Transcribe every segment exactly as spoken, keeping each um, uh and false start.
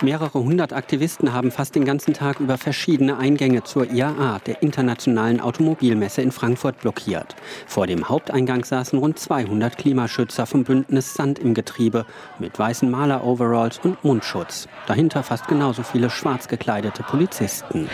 Mehrere hundert Aktivisten haben fast den ganzen Tag über verschiedene Eingänge zur I A A, der Internationalen Automobilmesse in Frankfurt, blockiert. Vor dem Haupteingang saßen rund zweihundert Klimaschützer vom Bündnis Sand im Getriebe mit weißen Maler-Overalls und Mundschutz. Dahinter fast genauso viele schwarz gekleidete Polizisten.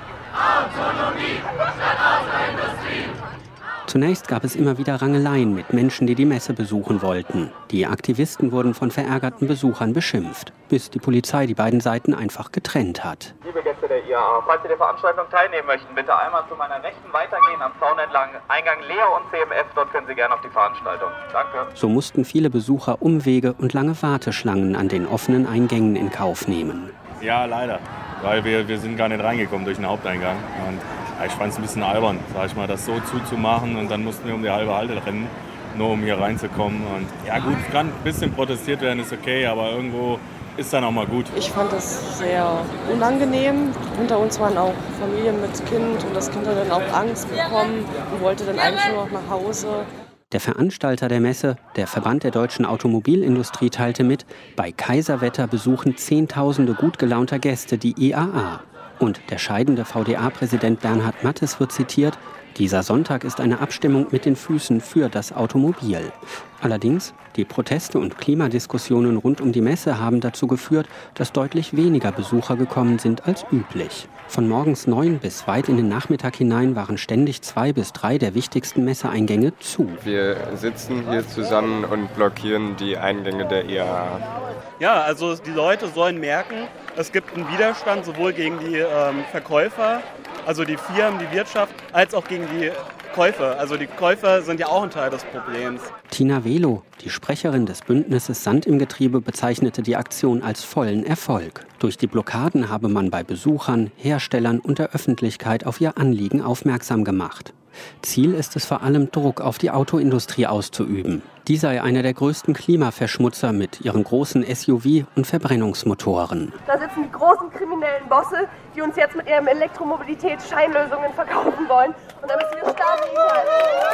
Autonomie statt Autoindustrie. Zunächst gab es immer wieder Rangeleien mit Menschen, die die Messe besuchen wollten. Die Aktivisten wurden von verärgerten Besuchern beschimpft, bis die Polizei die beiden Seiten einfach getrennt hat. Liebe Gäste der I A A, falls Sie der Veranstaltung teilnehmen möchten, bitte einmal zu meiner Rechten weitergehen, am Zaun entlang, Eingang Leer und C M F, dort können Sie gerne auf die Veranstaltung. Danke. So mussten viele Besucher Umwege und lange Warteschlangen an den offenen Eingängen in Kauf nehmen. Ja, leider, weil wir, wir sind gar nicht reingekommen durch den Haupteingang. Und ich fand es ein bisschen albern, sag ich mal, das so zuzumachen, und dann mussten wir um die halbe Halte rennen, nur um hier reinzukommen. Und ja gut, es kann ein bisschen protestiert werden, ist okay, aber irgendwo ist dann auch mal gut. Ich fand das sehr unangenehm. Hinter uns waren auch Familien mit Kind und das Kind hat dann auch Angst bekommen und wollte dann eigentlich nur noch nach Hause. Der Veranstalter der Messe, der Verband der deutschen Automobilindustrie, teilte mit, bei Kaiserwetter besuchen Zehntausende gut gelaunter Gäste die I A A. Und der scheidende V D A-Präsident Bernhard Mattes wird zitiert: Dieser Sonntag ist eine Abstimmung mit den Füßen für das Automobil. Allerdings, die Proteste und Klimadiskussionen rund um die Messe haben dazu geführt, dass deutlich weniger Besucher gekommen sind als üblich. Von morgens neun bis weit in den Nachmittag hinein waren ständig zwei bis drei der wichtigsten Messeeingänge zu. Wir sitzen hier zusammen und blockieren die Eingänge der I A A. Ja, also die Leute sollen merken, es gibt einen Widerstand sowohl gegen die ähm, Verkäufer, also die Firmen, die Wirtschaft, als auch gegen die Käufer. Also die Käufer sind ja auch ein Teil des Problems. Tina Velo, die Sprecherin des Bündnisses Sand im Getriebe, bezeichnete die Aktion als vollen Erfolg. Durch die Blockaden habe man bei Besuchern, Herstellern und der Öffentlichkeit auf ihr Anliegen aufmerksam gemacht. Ziel ist es vor allem, Druck auf die Autoindustrie auszuüben. Die sei einer der größten Klimaverschmutzer mit ihren großen S U V- und Verbrennungsmotoren. Da sitzen die großen kriminellen Bosse, die uns jetzt mit ihren Elektromobilität Scheinlösungen verkaufen wollen. Und da müssen wir stark gegenhalten.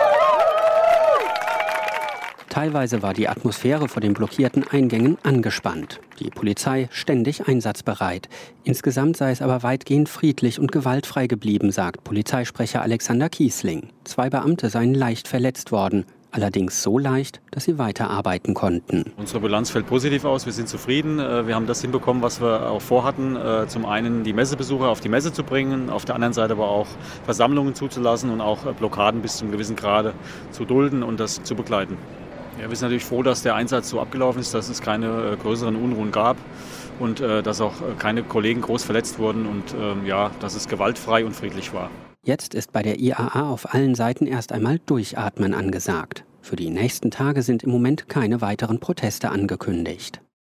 Teilweise war die Atmosphäre vor den blockierten Eingängen angespannt. Die Polizei ständig einsatzbereit. Insgesamt sei es aber weitgehend friedlich und gewaltfrei geblieben, sagt Polizeisprecher Alexander Kiesling. Zwei Beamte seien leicht verletzt worden. Allerdings so leicht, dass sie weiterarbeiten konnten. Unsere Bilanz fällt positiv aus, wir sind zufrieden. Wir haben das hinbekommen, was wir auch vorhatten. Zum einen die Messebesucher auf die Messe zu bringen, auf der anderen Seite aber auch Versammlungen zuzulassen und auch Blockaden bis zu einem gewissen Grade zu dulden und das zu begleiten. Ja, wir sind natürlich froh, dass der Einsatz so abgelaufen ist, dass es keine größeren Unruhen gab und äh, dass auch keine Kollegen groß verletzt wurden und äh, ja, dass es gewaltfrei und friedlich war. Jetzt ist bei der I A A auf allen Seiten erst einmal Durchatmen angesagt. Für die nächsten Tage sind im Moment keine weiteren Proteste angekündigt.